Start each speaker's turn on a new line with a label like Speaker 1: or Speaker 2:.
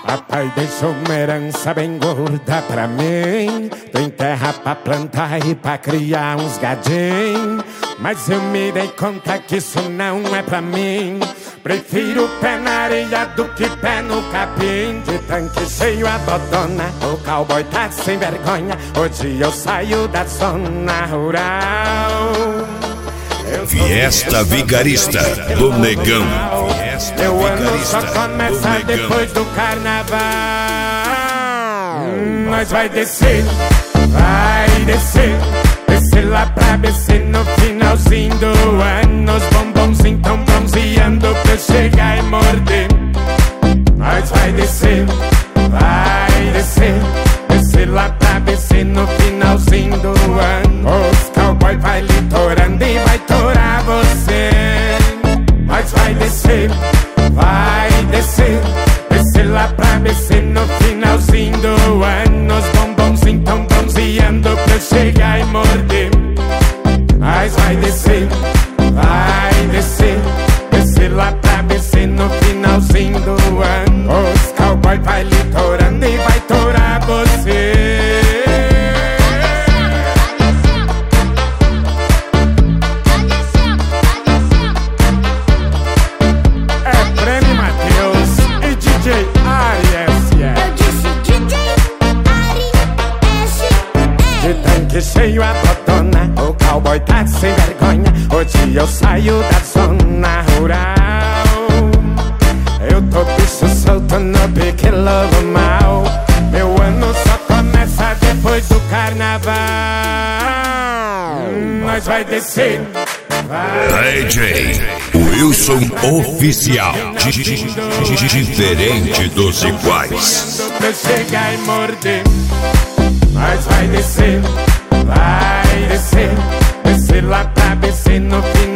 Speaker 1: Papai deixou uma herança bem gorda pra mim. Tem terra pra plantar e pra criar uns gadinhos. Mas eu me dei conta que isso não é pra mim. Prefiro pé na areia do que pé no capim. De tanque cheio a dodona, o cowboy tá sem vergonha. Hoje eu saio da zona rural.
Speaker 2: Fiesta Vigarista do Negão.
Speaker 1: Meu ano só começa depois do carnaval. Nós vai descer, descer lá pra BC no finalzinho do ano. Os bombonzinhos tão bronzeando pra eu chegar e morder. Nós vai descer, descer lá pra BC no finalzinho do ano. Os cowboy vai litorando e vai torar você. Nós vai descer, descer lá pra BC no finalzinho do ano. Os bombonzinhos tão bronzeando pra eu chegar e morder. Nós vai descer, descer lá pra BC no finalzinho do ano. Os cowboy vai litorando e vai torar você. Cheio a botona, o cowboy tá sem vergonha. Hoje eu saio da zona rural. Eu tô bicho solto no pique lobo mal. Meu ano só começa depois do carnaval. Nós vai descer,
Speaker 2: DJ Wilson Oficial. Diferente dos iguais.
Speaker 1: Pra chegar e morder. Nós vai descer, descer lá pra BC no final.